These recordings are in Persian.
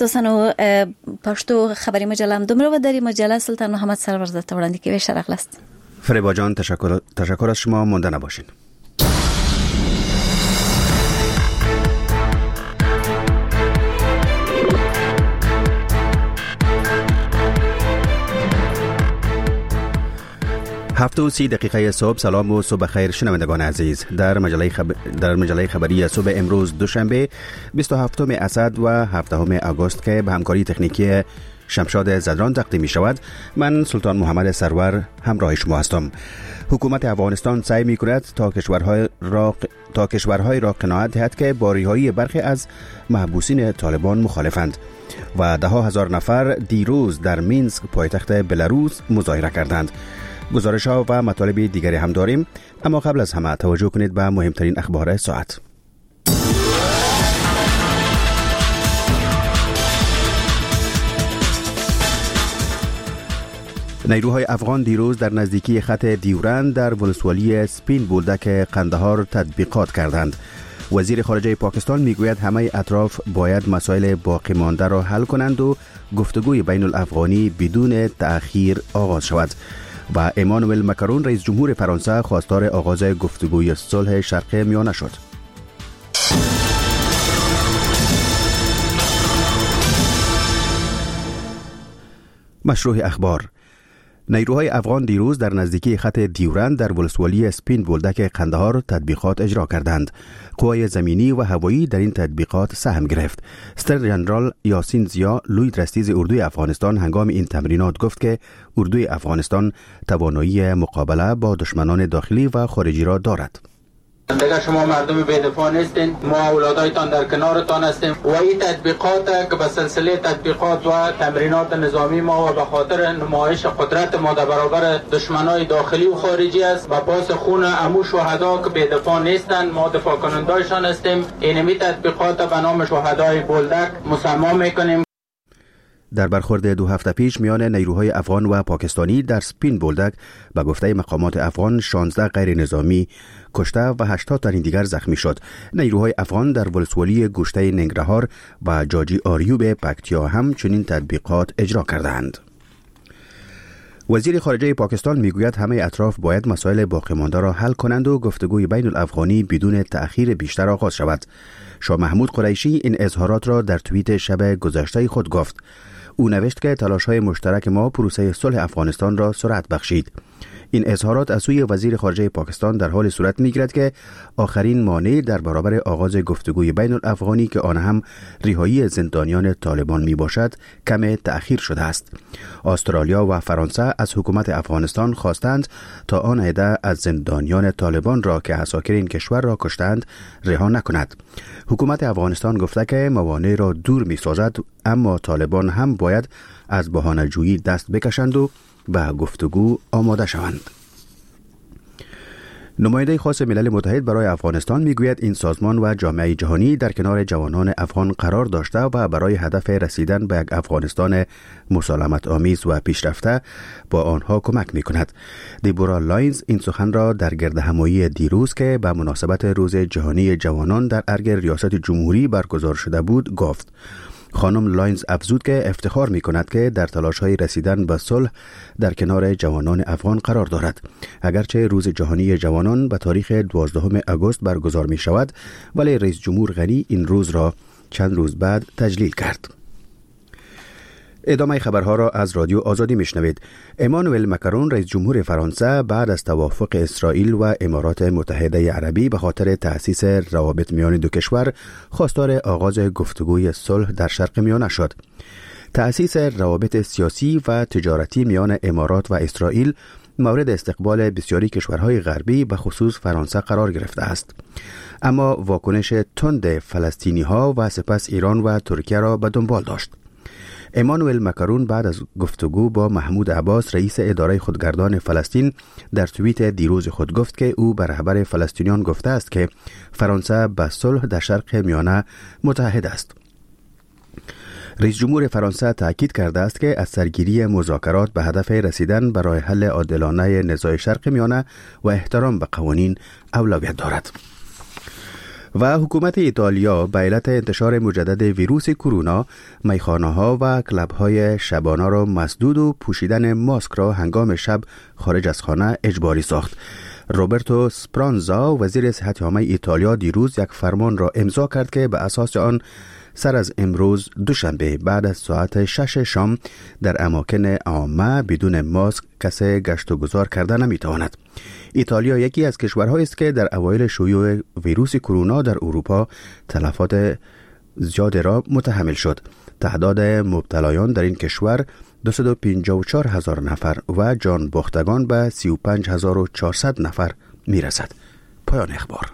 تاسو پښتو خبري مجله هم دومره و داری مجله سلطان محمد سرور ز ته وړاندې کوي شرح لاست. فریبا جان تشکر از شما، مونده نباشین. هفت و 30 دقیقه صبح. سلام و صبح خیر شنوندگان عزیز. در مجله خبری صبح امروز دوشنبه 27 اسد و 7 آگوست که به همکاری تکنیکی شمشاد زدران تقدیم می شود، من سلطان محمد سرور همراه شما هستم. حکومت افغانستان سعی می کند تا کشورهای را قناعت دهد که با رهایی برخی از محبوسین طالبان مخالفند و ده ها هزار نفر دیروز در مینسک پایتخت بلاروس مظاهره کردند. گزارش ها و مطالب دیگری هم داریم، اما قبل از همه توجه کنید به مهمترین اخبار ساعت. نیروهای افغان دیروز در نزدیکی خط دیورند در ولسوالی سپین بولدک قندهار تطبیقات کردند. وزیر خارجه پاکستان میگوید همه اطراف باید مسائل باقی مانده را حل کنند و گفتگوی بین الافغانی بدون تأخیر آغاز شود. و امانوئل مکرون رئیس جمهور فرانسه خواستار آغاز گفتگوی صلح شرق میانه شد. مشروع اخبار. نیروهای افغان دیروز در نزدیکی خط دیورند در ولسوالی سپین بولدک قندهار تطبیقات اجرا کردند. قوای زمینی و هوایی در این تطبیقات سهم گرفت. ستر جنرال یاسین زیا لوی درستیز اردوی افغانستان هنگام این تمرینات گفت که اردوی افغانستان توانایی مقابله با دشمنان داخلی و خارجی را دارد. دیگر شما مردم بی‌دفاع نیستین، ما اولادایتان در کنارتان هستیم و این تطبیقات که به سلسله تطبیقات و تمرینات نظامی ما و به خاطر نمایش قدرت ما در برابر دشمنای داخلی و خارجی است و پاس خون عمو شهدا که بی‌دفاع نیستند ما دفاع کنندایشان هستیم. اینمی تطبیقات به نام شهدای بولدک مسمى میکنیم. در برخورد 2 هفته پیش میان نیروهای افغان و پاکستانی در سپین بولدک به گفته مقامات افغان 16 غیر نظامی کشته و 80 تن دیگر زخمی شد. نیروهای افغان در ولسوالی گوشته ننگرهار و جاجی آریوب پکتیا هم چنین تطبیقات اجرا کردند. وزیر خارجه پاکستان میگوید همه اطراف باید مسائل باقی مانده را حل کنند و گفتگوی بین الافغانی بدون تأخیر بیشتر آغاز شود. شاه محمود قریشی این اظهارات را در توییت شب گذشته خود گفت. او نوشت که تلاش‌های مشترک ما پروسه صلح افغانستان را سرعت بخشید. این اظهارات از سوی وزیر خارجه پاکستان در حال صورت می‌گیرد که آخرین مانع در برابر آغاز گفتگوی بین الافغانی که آن هم رهایی زندانیان طالبان میباشد کم تأخیر شده است. استرالیا و فرانسه از حکومت افغانستان خواستند تا آن عده از زندانیان طالبان را که عساکر این کشور را کشتند رها نکند. حکومت افغانستان گفته که موانع را دور می‌سازد، اما طالبان هم باید از بهانه‌جویی دست بکشند و به گفتگو آماده شوند. نماینده خاص ملل متحد برای افغانستان میگوید این سازمان و جامعه جهانی در کنار جوانان افغان قرار داشته و برای هدف رسیدن به یک افغانستان مسالمت آمیز و پیشرفته با آنها کمک میکند. دیبورا لاینز این سخن را در گردهمایی دیروز که به مناسبت روز جهانی جوانان در ارگ ریاست جمهوری برگزار شده بود گفت. خانم لاینز افزود که افتخار می کند که در تلاش‌های رسیدن به صلح در کنار جوانان افغان قرار دارد. اگرچه روز جهانی جوانان به تاریخ 12 آگوست برگزار می شود، ولی رئیس جمهور غنی این روز را چند روز بعد تجلیل کرد. ادامه خبرها را از رادیو آزادی میشنوید. امانوئل مکرون رئیس جمهور فرانسه بعد از توافق اسرائیل و امارات متحده عربی به خاطر تأسیس روابط میان دو کشور خواستار آغاز گفتگوی صلح در شرق میانه شد. تأسیس روابط سیاسی و تجارتی میان امارات و اسرائیل مورد استقبال بسیاری کشورهای غربی به خصوص فرانسه قرار گرفته است. اما واکنش تند فلسطینی‌ها و سپس ایران و ترکیه را به دنبال داشت. امانوئل مکرون بعد از گفتگو با محمود عباس رئیس اداره خودگردان فلسطین در توییت دیروز خود گفت که او به رهبر فلسطینیان گفته است که فرانسه به صلح در شرق میانه متحد است. رئیس جمهور فرانسه تاکید کرده است که از سرگیری مذاکرات به هدف رسیدن به راه حل عادلانه نزاع شرق میانه و احترام به قوانین اولویت دارد. و حکومت ایتالیا به علت انتشار مجدد ویروس کرونا میخانه‌ها و کلب‌های شبانه را مسدود و پوشیدن ماسک را هنگام شب خارج از خانه اجباری ساخت. روبرتو سپرانزا وزیر صحت عامه ایتالیا دیروز یک فرمان را امضا کرد که به اساس آن سر از امروز دوشنبه بعد از ساعت 6 شام در اماکن عامه بدون ماسک کسی گشت و گذار کردن نمیتواند. ایتالیا یکی از کشورهایی است که در اوایل شیوع ویروس کرونا در اروپا تلفات زیاد را متحمل شد. تعداد مبتلایان در این کشور 254,000 نفر و جان باختگان به 35,400 نفر میرسد. پایان اخبار.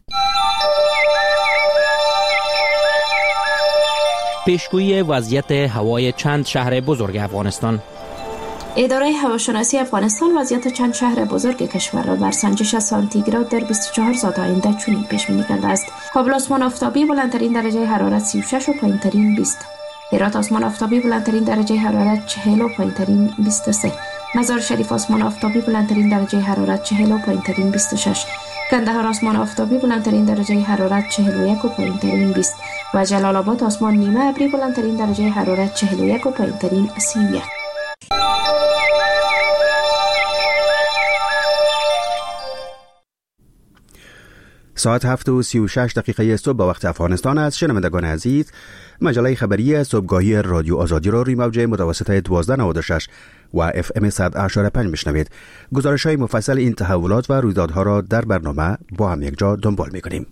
پیشگویی وضعیت هوای چند شهر بزرگ افغانستان. اداره هواشناسی افغانستان وضعیت چند شهر بزرگ کشور را بر سنجش سانتیگراد در 24 ساعت آینده چنین پیش بینی کرده است: کابل آسمان آفتابی بلندترین درجه حرارت 36 و پایینترین 20. هرات آسمان آفتابی بلندترین درجه حرارت 40 و پایینترین 23. مزار شریف آسمان آفتابی بلندترین درجه حرارت 40 و پایینترین 26. کندهار آسمان آفتابی بلندترین درجه حرارت 41 و پایینترین 20 و جلال آباد آسمان نیمه ابری بلندترین درجه حرارت 41 و پایینترین 31. ساعت 7:36 صبح به وقت افغانستان است. شنوندگان عزیز، مجله خبری صبحگاهی رادیو آزادی را روی موج متوسط 1296 و FM 100.5 میشنوید. گزارش‌های مفصل این تحولات و رویدادها را در برنامه با هم یک جا دنبال می‌کنیم.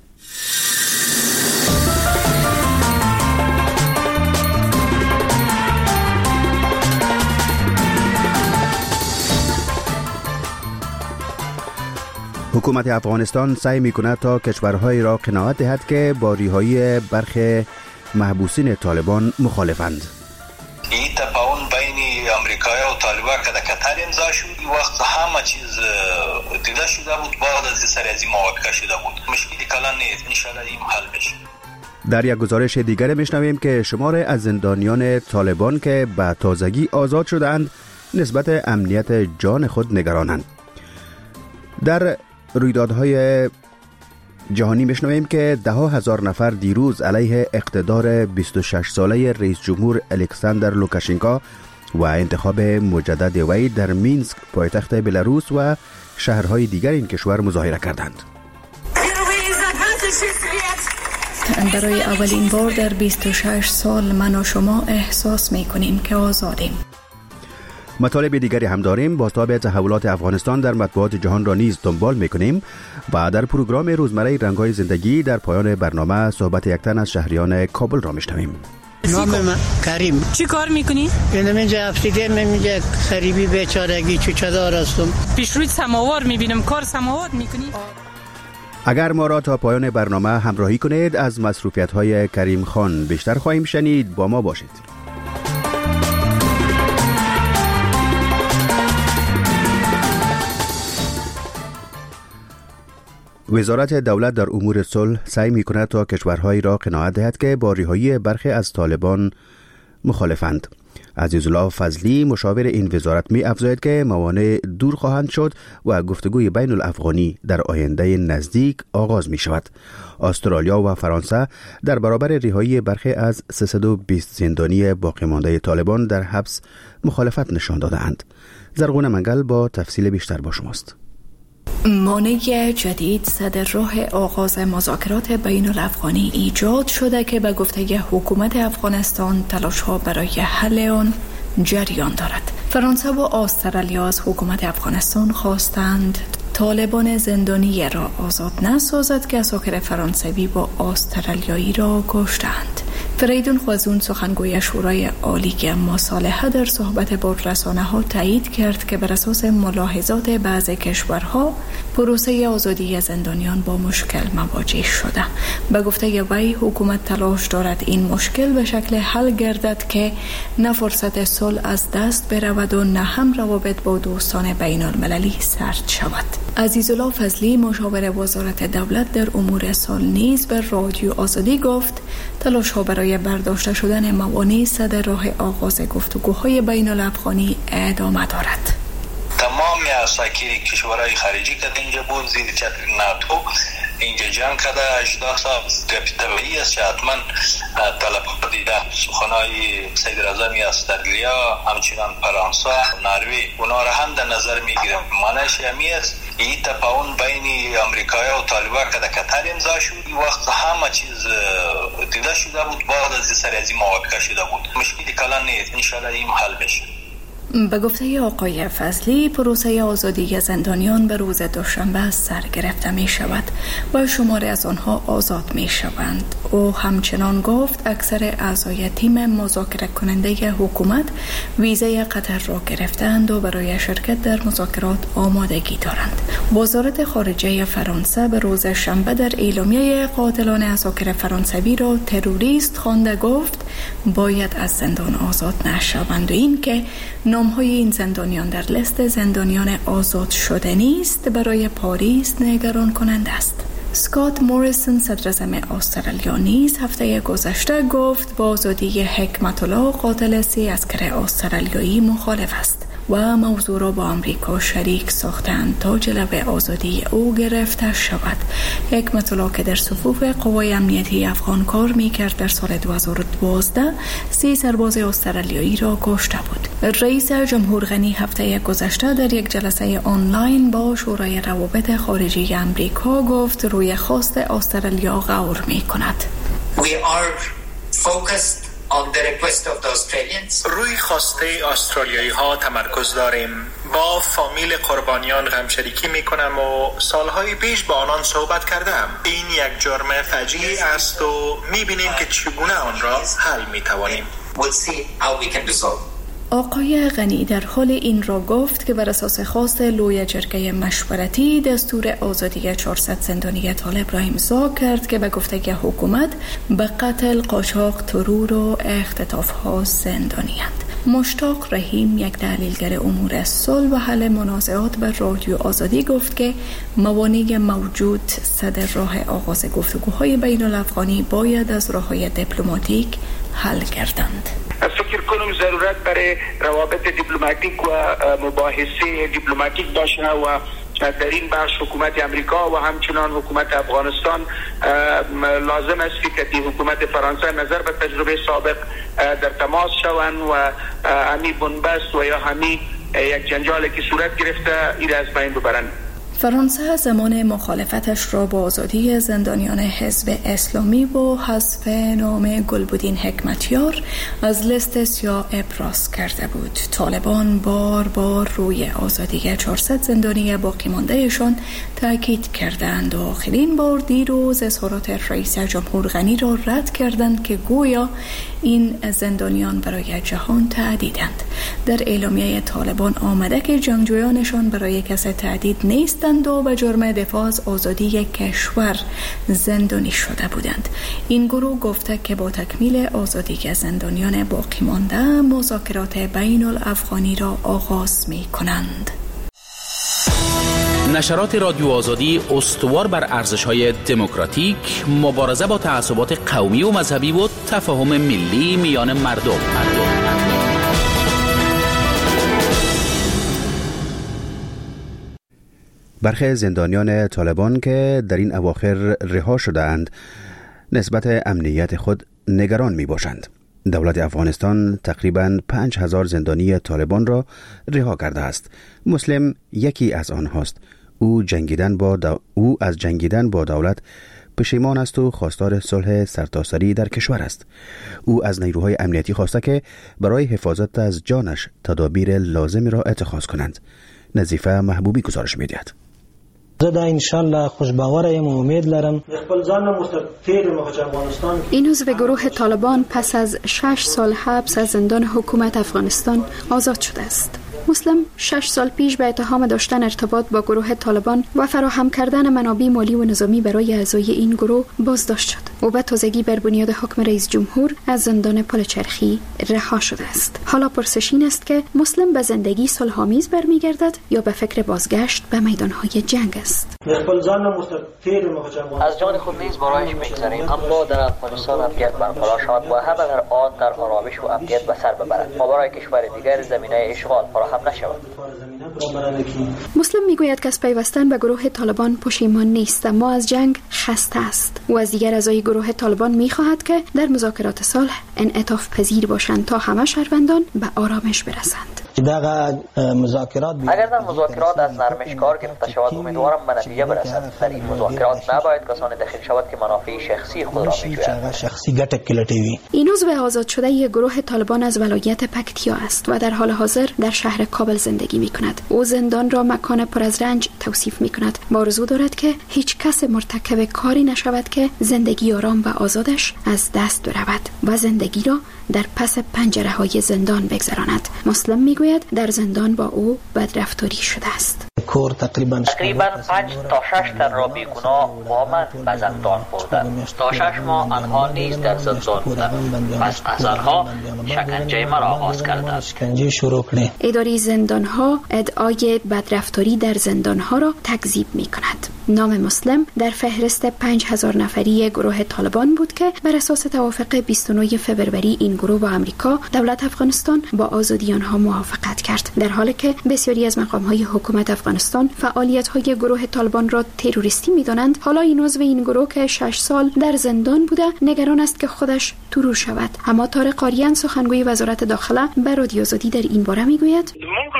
حکومت افغانستان سعی می‌کند تا کشورهای را قناعت دهد که با رهایی برخی محبوسین طالبان مخالفند. این تفاهم بین آمریکا و طالبان که در قطر امضا شد، این وقت همه چیز دیده شده بود، بعد از سرازی موافقه شده بود. مشکلی کلان نیست، ان شاءالله این حل بشه. در یک گزارش دیگر میشنویم که شمار از زندانیان طالبان که به تازگی آزاد شدند نسبت امنیت جان خود نگرانند. در رویدادهای جهانی میشنویم که 10,000 نفر دیروز علیه اقتدار 26 ساله رئیس جمهور الکساندر لوکاشنکو و انتخاب مجدد وی در مینسک پایتخت بلاروس و شهرهای دیگر این کشور مظاهره کردند. برای اولین بار در 26 سال من و شما احساس میکنیم که آزادیم. مطالب دیگری هم داریم. بازتاب تحولات افغانستان در مطبوعات جهان را نیز دنبال میکنیم و در پروگرام روزمره رنگ‌های زندگی در پایان برنامه صحبت یک تن از شهریان کابل را میشنویم. نام من کریم. چی کار میکنی؟ اینجا افتیده اینجا خریبی بیچارگی چوچه‌دار هستم. پیش روی سماوار میبینم کار سماوار میکنی؟ اگر ما را تا پایان برنامه همراهی کنید از مصروفیت‌های کریم خان بیشتر خواهیم شنید. با ما باشید. وزارت دولت در امور صلح سعی می‌کند تا کشورهایی را قناعت دهد که با رهایی برخی از طالبان مخالفند. عزیزالله فضلی مشاور این وزارت می‌افزاید که موانع دور خواهند شد و گفتگوی بین الافغانی در آینده نزدیک آغاز می‌شود. استرالیا و فرانسه در برابر رهایی برخی از 320 زندانی باقی مانده طالبان در حبس مخالفت نشان داده‌اند. زرغون منگل با تفصیل بیشتر با شماست. مانع جدید صدر راه آغاز مذاکرات بین الافغانی ایجاد شده که به گفته حکومت افغانستان تلاش‌ها برای حل آن جریان دارد. فرانسه و استرالیا از حکومت افغانستان خواستند طالبان زندانی را آزاد نسازد که اساکر فرانسوی با استرالیایی را کشتند. فریدون خوازون سخنگوی شورای عالی مصالحه در صحبت با رسانه‌ها تایید کرد که بر اساس ملاحظات بعضی کشورها پروسه آزادی زندانیان با مشکل مواجه شده. به گفته وی حکومت تلاش دارد این مشکل به شکل حل گردد که نه فرصت صلح از دست برود و نه هم روابط با دوستان بین المللی سرد شود. عزیزالله فضلی مشاور وزارت دولت در امور صلح نیز به رادیو آزادی گفت تلاش‌ها برای برداشته شدن موانع صدر راه آغاز گفتگوهای بین الافغانی ادامه دارد. تمام اساکیر کشورهای خارجی که اینجا بود زیر چتر ناتو اینجا جنگ کرده 18 سال طبیعی است که حتما طلب دیده سخنهای سید رضا استرالیا همچنان فرانسه نروژ اونا را هم در نظر میگیرم. معنیش همی است این تفاهم بین امریکایی و طالبان که در قطر امضا شد این وقت همه چیز دیده شده بود، بعد از سر از این موافقه شده بود. مشکلی کلان نیست، انشالله این حل بشه. به گفته آقای فضلی پروسه آزادی زندانیان به روز دوشنبه سر گرفته می شود و شماری از آنها آزاد می شوند. او همچنان گفت اکثر اعضای تیم مذاکره کننده حکومت ویزه قطر را گرفتند و برای شرکت در مذاکرات آمادگی دارند. وزارت خارجه فرانسه به روز شنبه در اعلامیه قاتلان اساکر فرانسوی را تروریست خوانده گفت باید از زندان آزاد نشوند و این که نام‌های این زندانیان در لیست زندانیان آزاد شده نیست برای پاریس نگران کننده است. اسکات موریسون صدراعظم استرالیا نیز هفته گذشته گفت با آزادی حکمت الله قاتل 3 عسکر استرالیایی مخالف است و موضوع را با آمریکا شریک ساختند تا جلوه آزادی او گرفته شود. حکمت الله که در صفوف قوای امنیتی افغان کار میکرد در سال 2012 3 سرباز استرالیایی را کشته بود. رئیس جمهور غنی هفته گذشته در یک جلسه آنلاین با شورای روابط خارجی آمریکا گفت روی خواست استرالیا غور میکند. We are focused on the request of the Australians. روی خواسته استرالیایی ها تمرکز داریم. با فامیل قربانیان غمشریکی میکنم و سالهای پیش با آنان صحبت کردم. این یک جرم فجیع است و میبینیم که چگونه آن را حل میتوانیم. We'll see how we can resolve. آقای غنی در حال این را گفت که بر اساس خواست لوی جرگه مشورتی دستور آزادی 400 زندانی طالب را امضا کرد که به گفته حکومت به قتل، قاچاق، ترور و اختطاف‌ها زندانی‌اند. مشتاق رحیم یک تحلیلگر امور صلح و حل منازعات به رادیو آزادی گفت که موانع موجود صدر راه آغاز گفتگوهای بین الافغانی باید از راه‌های دیپلماتیک حل گردند. فکر کنم ضرورت برای روابط دیپلماتیک و مباحثه دیپلماتیک داشته و در این بخش حکومت امریکا و همچنان حکومت افغانستان لازم است که حکومت فرانسه نظر به تجربه سابق در تماس شوند و همی بنبست و یا همی یک جنجالی که صورت گرفته این از بین ببرند. فرانسه زمان مخالفتش را با آزادی زندانیان حزب اسلامی و حذف نام گلبدین حکمتیار از لیست سیاه ابراز کرده بود. طالبان بار بار روی آزادی 400 زندانی باقی ماندهشان تاکید کردند و آخرین بار دیروز اظهارات رئیس جمهور غنی را رد کردند که گویا این زندانیان برای جهان تهدیدند. در اعلامیه طالبان آمده که جنگجویانشان برای کسی تهدید نیستند و به جرم دفاع از آزادی کشور زندانی شده بودند. این گروه گفته که با تکمیل آزادی زندانیان باقی مانده مذاکرات بین الافغانی را آغاز می کنند. نشرات رادیو آزادی استوار بر ارزش‌های دموکراتیک، مبارزه با تعصبات قومی و مذهبی و تفاهم ملی میان مردم. برخی زندانیان طالبان که در این اواخر رها شده‌اند نسبت امنیت خود نگران می باشند. دولت افغانستان تقریباً 5000 زندانی طالبان را رها کرده است. مسلم یکی از آنهاست. او از جنگیدن با دولت پشیمان است و خواستار صلح سرتاسری در کشور است. او از نیروهای امنیتی خواسته که برای حفاظت از جانش تدابیر لازم را اتخاذ کنند. نظیفه محبوبی گزارش می‌دهد. زه انشالله خوشباورم و امید لرم. این عضو گروه طالبان پس از 6 سال حبس از زندان حکومت افغانستان آزاد شده است. مسلم 6 سال پیش به اتهام داشتن ارتباط با گروه طالبان و فراهم کردن منابع مالی و نظامی برای اعضای این گروه بازداشت شد. او به تازگی بر بنیاد حکم رئیس جمهور از زندان پلچرخی رها شده است. حالا پرسش این است که مسلم به زندگی صلح‌آمیز برمیگردد یا به فکر بازگشت به میدان‌های جنگ است. از جان خود نیز برایش می‌گذاریم، اما در افغانستان امنیت برقرار شود و هم اگر آن در آرامش و امنیت به سر ببرد و برای کشور دیگر زمینه اشغال فراهم نشود. مسلم میگوید که از پیوستن به گروه طالبان پشیمان نیست، اما از جنگ خسته است و از دیگر اعضای گروه طالبان میخواهد که در مذاکرات صلح انعطاف پذیر باشند تا همه شهروندان به آرامش برسند. اگر در مذاکرات از نرمش کار گرفته شود، امیدوارم به نتیجه برسد. در این مذاکرات نباید کسانی دخیل شود که منافع شخصی خود را میجویند. این عضو آزاد شده گروه طالبان از ولایت پکتیا است و در حال حاضر در شهر کابل زندگی میکند. او زندان را مکان پر از رنج توصیف میکند. با آرزو دارد که هیچ کس مرتکب کاری نشود که زندگی آرام و آزادش از دست برود و زندگی را در پس پنجره‌های زندان بگذراند. مسلم میگوید در زندان با او بدرفتاری شده است. تقریبا 5 تا 6 تن را بیگناه با من به زندان بردند. تا 6 ماه آنها نیز در زندان بودند. پس از آنها شکنجه مرا آغاز کردند. اداره زندان‌ها ادعای بدرفتاری در زندان‌ها را تکذیب می‌کند. نام مسلم در فهرست 5000 نفری گروه طالبان بود که بر اساس توافق 29 فوریه این گروه با امریکا دولت افغانستان با آزادی آنها موافقت کرد. در حالی که بسیاری از مقام‌های حکومت افغانستان فعالیت‌های گروه طالبان را تروریستی می‌دانند، حالا این عضو این گروه که 6 سال در زندان بوده نگران است که خودش ترور شود. اما طارق قاریان سخنگوی وزارت داخله به رادیو آزادی در این باره میگوید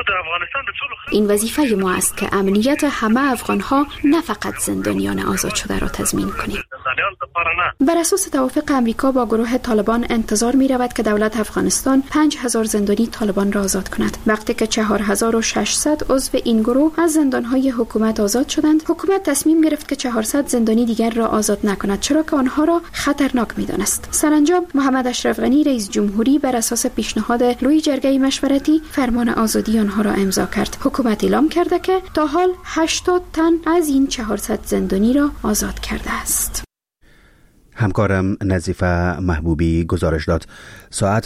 این وظیفه ما است که امنیت همه افغان‌ها نه فقط زندانیان آزاد شده را تضمین کنیم. بر اساس توافق امریکا با گروه طالبان انتظار می رود که دولت افغانستان 5000 زندانی طالبان را آزاد کند. وقتی که 4600 عضو این گروه از زندانهای حکومت آزاد شدند، حکومت تصمیم گرفت که 400 زندانی دیگر را آزاد نکند، چرا که آنها را خطرناک می دانست. سرانجام محمد اشرف غنی رئیس جمهوری بر اساس پیشنهاد لوی جرگه مشورتی فرمان آزادی آنها را امضا کرد. حکومت اعلام کرده که تا حال 80 تن از این 400 زندانی را آزاد کرده است. همکارم نظیفه محبوبی گزارش داد. ساعت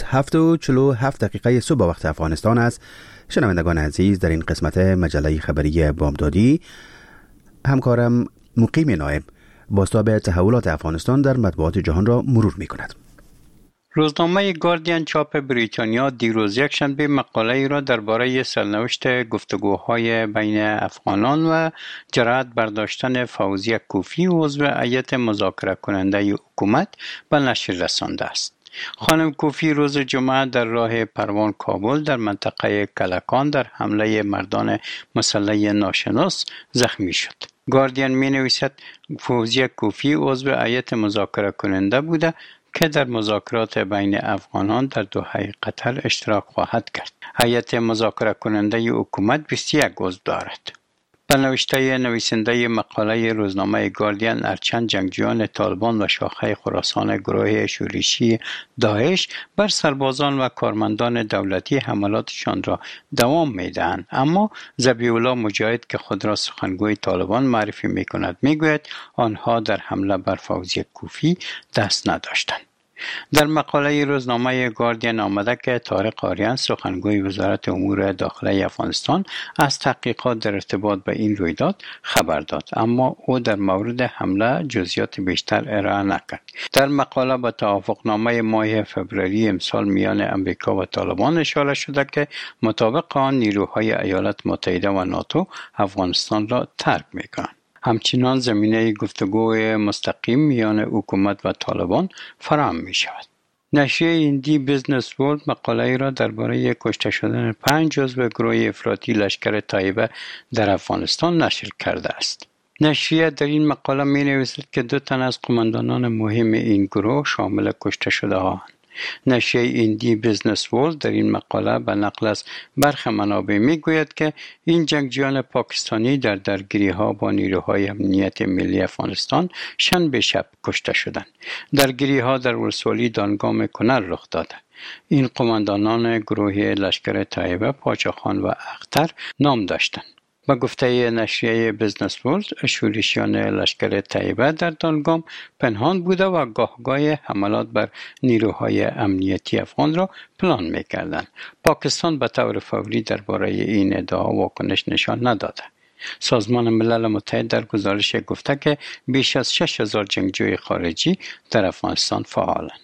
7:47 صبح وقت افغانستان است. شنوندگان عزیز، در این قسمت مجله خبری بامدادی همکارم مقیم نایب بازتاب تحولات افغانستان در مطبوعات جهان را مرور می کند. روزنامه گاردین چاپ بریتانیا دیروز یکشنبه مقاله‌ای را درباره سرنوشت گفتگوهای بین افغانان و جرأت برداشتن فوزیه کوفی عضو هیئت مذاکره کننده حکومت به نشر رسانده است. خانم کوفی روز جمعه در راه پروان کابل در منطقه کلکان در حمله مردان مسلح ناشناس زخمی شد. گاردین می نویسد فوزیه کوفی عضو هیئت مذاکره کننده بوده که در مذاکرات بین افغانان در دوحه قطر اشتراک خواهد کرد. هیئت مذاکره کننده حکومت 21 عضو دارد. به نوشته نویسنده مقاله روزنامه گاردین، هرچند جنگجویان طالبان و شاخه خراسان گروه شورشی داعش بر سربازان و کارمندان دولتی حملاتشان را دوام میدهند، اما ذبیح الله مجاهد که خود را سخنگوی طالبان معرفی میکند میگوید آنها در حمله بر فوزیه کوفی دست نداشتند. در مقاله روزنامه گاردین آمده که طارق قاریان سخنگوی وزارت امور داخلی افغانستان از تحقیقات در ارتباط به این رویداد خبر داد، اما او در مورد حمله جزئیات بیشتر ارائه نکرد. در مقاله به توافقنامه ماه فوریه امسال میان امریکا و طالبان اشاره شده که مطابق آن نیروهای ایالات متحده و ناتو افغانستان را ترک میکنند. همچنان زمینه گفتگوی مستقیم میان حکومت و طالبان فراهم می شود. نشریه هندی بیزنس ورلد مقاله را درباره کشته شدن 5 عضو گروه افراطی لشکر طیبه در افغانستان نشر کرده است. نشریه در این مقاله می نویسد که 2 تن از قماندانان مهم این گروه شامل کشته شده ها. نشریه هندی بیزنس ورلد در این مقاله به نقل از برخی منابع میگوید که این جنگجویان پاکستانی در درگیری‌ها با نیروهای امنیت ملی افغانستان شنبه شب کشته شدند. درگیری‌ها در ولسوالی دانگام کنر رخ داده. این قماندانان گروه لشکر طیبه پاچاخان و اختر نام داشتند. با گفته نشریه بیزنس ورلد، شورشیان لشکر طیبه در دانگام پنهان بوده و گاهگاه حملات بر نیروهای امنیتی افغان را پلان می‌کردند. پاکستان به طور فوری درباره این ادعا واکنش نشان نداده. سازمان ملل متحد در گزارش گفته که بیش از 6000 جنگجوی خارجی در افغانستان فعالند.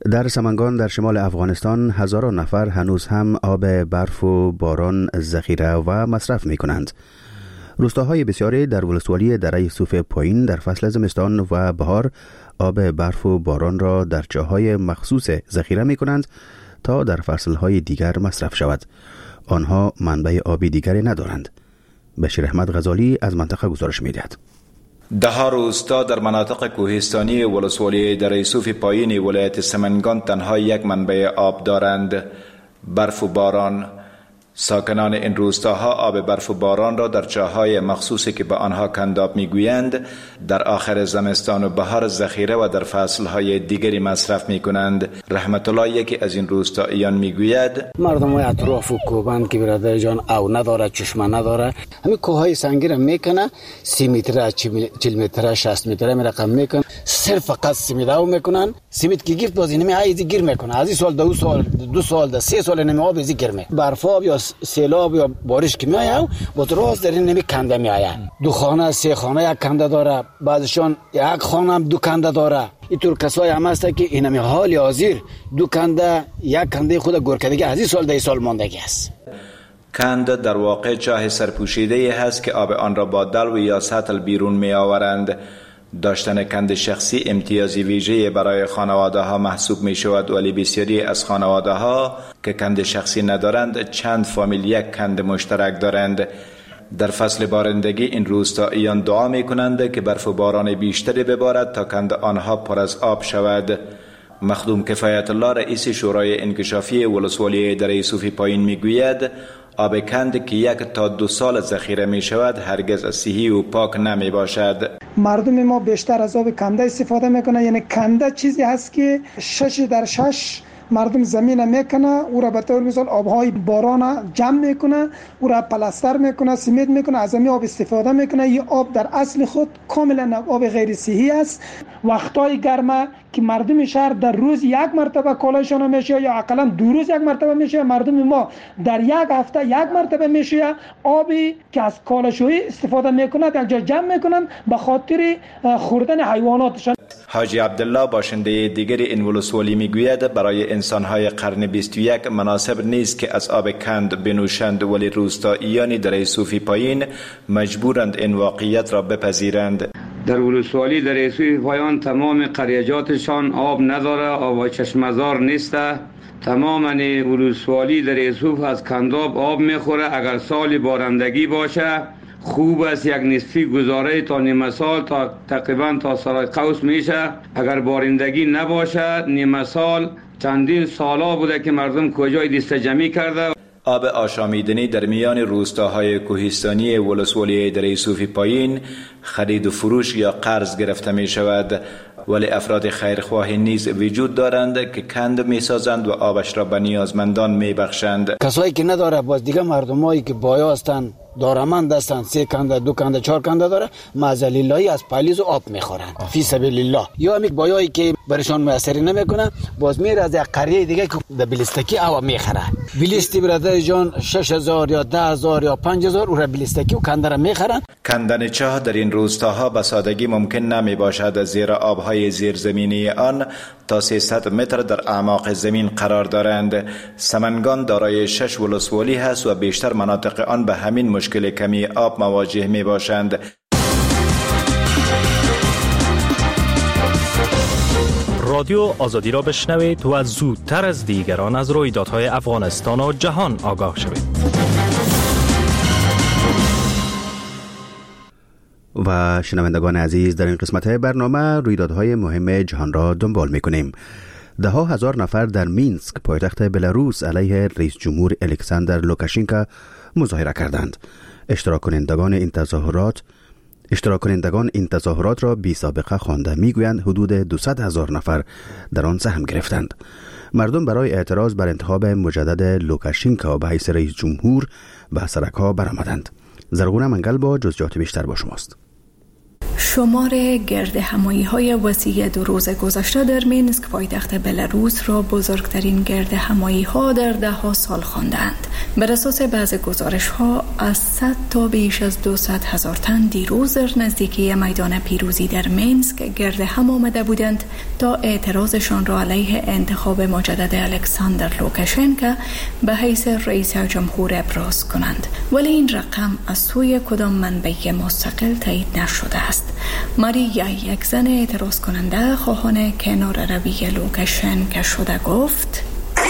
در سمنگان در شمال افغانستان هزاران نفر هنوز هم آب برف و باران ذخیره و مصرف می کنند. روستاهای بسیاری در ولسوالی دره یوسف پایین در فصل زمستان و بهار آب برف و باران را در جاهای مخصوص ذخیره می کنند تا در فصلهای دیگر مصرف شود. آنها منبع آبی دیگری ندارند. بشیر احمد غزالی از منطقه گزارش می دهد. ده روستا در مناطق کوهستانی ولسوالی دره یوسف پایین ولایت سمنگان تنها یک منبع آب دارند: برف و باران. ساکنان این روستاها آب برف و باران را در جاهای مخصوصی که به آنها کنداب میگویند در آخر زمستان و بهار ذخیره و در فصلهای دیگری مصرف میکنند. رحمت الله یکی از این روستاییان میگوید مردم اطراف کوهبند که برادر جان او نداره، چشمه نداره، همین کوههای سنگی میکنه 30 متر 40 متر 60 متر می رقم میکنه، صرف فقط سیمید او میکنن. سیمید که گیرد باز اینمی ایزی گیر میکنه، از این سال 2 سال 3 سال اینمی آب ایزی گیر میکنه. برفاب یا سیلاب یا بارش که میایه با راست در این نمی کنده میایه. 2 خانه 3 خانه یک کنده داره، بعضشان یک خانه هم 2 کنده داره. اینطور کسای هم هست که اینمی حال حاضر 2 کنده یک کنده خود گورکدگی از این سال 10 سال ماندگی است. کند در واقع چاه سرپوشیده هست که آب آن را با دلو یا سطل بیرون می آورند. داشتن کند شخصی امتیازی ویژه برای خانواده ها محسوب می شود، ولی بسیاری از خانواده ها که کند شخصی ندارند چند فامیل یک کند مشترک دارند. در فصل بارندگی این روستاییان دعا می کنند که برف و باران بیشتری ببارد تا کند آنها پر از آب شود. مخدوم کفایت الله رئیس شورای انکشافی ولسوالی دره یوسف پایین می گوید آب کند که 1 تا 2 سال ذخیره می شود هرگز صحی و پاک نمی باشد. مردم ما بیشتر از آب کنده استفاده میکنه، یعنی کنده چیزی هست که 6 در 6 مردم زمین میکنه، او را به طور مثال آبهای باران جمع میکنه، او را پلاستر میکنه، سیمنت میکنه، از همین آب استفاده میکنه. این آب در اصل خود کاملا آب غیر صحی است. وقتای گرمه که مردم شهر در روز 1 مرتبه کالاشون میشه یا اقلا 2 روز 1 مرتبه میشه، مردم ما در 1 هفته 1 مرتبه میشه آبی که از کالاشویی استفاده میکنه یک جا جمع میکنن به خاطر خوردن حیواناتشان. حاجی عبدالله باشنده دیگری این ولسوالی میگوید برای انسانهای قرن 21 مناسب نیست که از آب کند بنوشند، ولی روستاییان دره یوسف پایین مجبورند این واقعیت را بپذیرند. در ولسوالی دره یوسف پایین تمام قریجاتشان آب نداره، آب و چشمزار نیسته. تماما ولسوالی دره یوسف از کنداب آب میخوره. اگر سال بارندگی باشه خوب است، یک نصفی گذاره تا نیمه سال تا تقریبا تا سرای قوس میشه. اگر بارندگی نباشه نیمه سال چندین سالا بوده که مردم کجای دست جمعی کرده. آب آشامیدنی در میان روستاهای کوهستانی ولسوالی دره یوسف پایین خرید و فروش یا قرض گرفته می شود، ولی افراد خیرخواه نیز وجود دارند که کند می سازند و آبش را به نیازمندان می بخشند. کسایی که نداره باز دیگه مردمایی که بایا هستند دارمند هستند 3 کنده 2 کنده 4 کنده داره معزلیلهی از پالیز و آب میخورند فی سبیل الله. یا همین بایایی که برشان میسری نمیکنه باز میره از یک قریه دیگه که در بلیستکی آب میخره. بلیستی برادر جان 6000 یا 10000 یا 5000 او را بلیستکی و کنده را میخرن. کندن چاه در این روستاها به سادگی ممکن نمی باشد، زیرا آبهای زیرزمینی آن تا 300 متر در اعماق زمین قرار دارند. سمنگان دارای 6 ولسوالی هست و بیشتر مناطق آن به همین مشکل کمی آب مواجه می باشند. رادیو آزادی را بشنوید و زودتر از دیگران از رویدادهای افغانستان و جهان آگاه شوید. و شنوندگان عزیز، در این قسمت برنامه رویدادهای مهم جهان را دنبال می‌کنیم. 10,000 نفر در مینسک پایتخت بلاروس علیه رئیس جمهور الکساندر لوکاشنکو مظاهره کردند. اشتراک کنندگان این تظاهرات را بی سابقه خوانده. میگویند حدود 200,000 نفر در آن سهم گرفتند. مردم برای اعتراض بر انتخاب مجدد لوکاشنکو به حیث رئیس جمهور به سرک‌ها برآمدند. زرغون منگل با جزئیات بیشتر با شماست. شمار گرد همایی‌های وسیع 2 روز گذشته در مینسک پایتخت بلاروس را بزرگترین گرد همایی‌ها در 10 سال خواندند. بر اساس بعض گزارش‌ها از 100 تا بیش از 200,000 تن دیروز در نزدیکی میدان پیروزی در مینسک گرد هم آمده بودند تا اعتراضشان را علیه انتخاب مجدد الکساندر لوکاشنکو به حیث رئیس جمهور ابراز کنند، ولی این رقم از سوی کدام منبع مستقل تایید نشده است. ماریا، یک زن اعتراض کننده خواهان کنار روی لوکاشنکو شده، گفت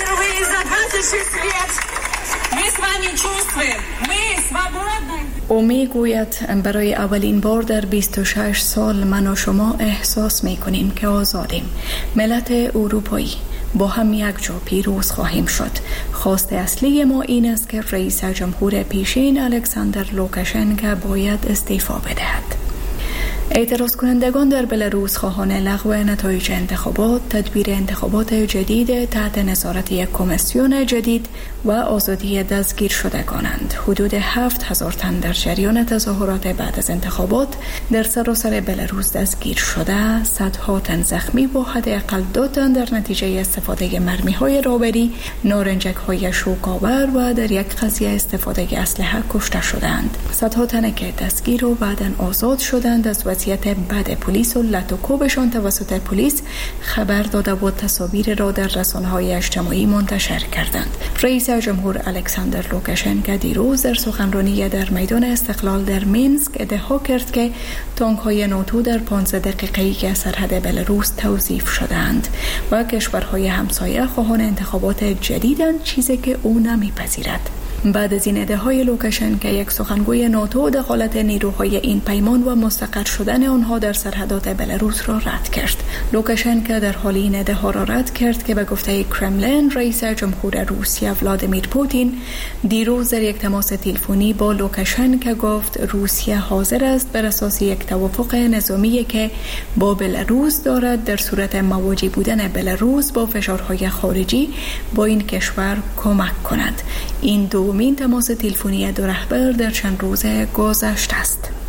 او می گوید برای اولین بار در 26 سال من و شما احساس می کنیم که آزادیم. ملت اروپایی با هم یک جا پیروز خواهیم شد. خواست اصلی ما این است که رئیس جمهور پیشین الکساندر لوکاشنکو باید استعفا بدهد. اعتراض کنندگان در بلاروس خواهان لغو نتایج انتخابات، تدبیر انتخابات جدید تحت نظارت یک کمیسیون جدید و آزادی دستگیر شدگانند. حدود 7,000 تن در جریان تظاهرات بعد از انتخابات در سراسر بلاروس دستگیر شده، صدها تن زخمی و حداقل 2 تن در نتیجه استفاده مرمی‌های رابری، نارنجک‌های شوک‌آور و در یک قضیه استفاده اسلحه کشته شدند. صدها تن که دستگیر و بعداً آزاد شدند از وضعیت بد پلیس و لطوکوبشان توسط پلیس خبر داده و تصاویر را در رسانه‌های اجتماعی منتشر کردند. رئیس جمهور الکساندر لوکاشنکو دیروز در سخنرانی در میدان استقلال در مینسک ادعا کرد که تانک‌های ناتو در 15 دقیقه‌ای که سرحد بلاروس توظیف شدند و کشورهای همسایه خواهان انتخابات جدیدند، چیزی که او نمی‌پذیرد. بعد از این ادعاهای لوکاشنکو، یک سخنگوی ناتو دخالت نیروهای این پیمان و مستقر شدن آنها در سرحدات بلاروس را رد کرد. لوکاشنکو در حال این ادعا را رد کرد که به گفته کرملین رئیس جمهور روسیه ولادیمیر پوتین دیروز در یک تماس تلفنی با لوکاشنکو گفت روسیه حاضر است بر اساس یک توافق نظامی که با بلاروس دارد در صورت مواجه بودن بلاروس با فشارهای خارجی با این کشور کمک کند. این دومین تماس تلفنی 2 رهبر در چند روز گذشته است.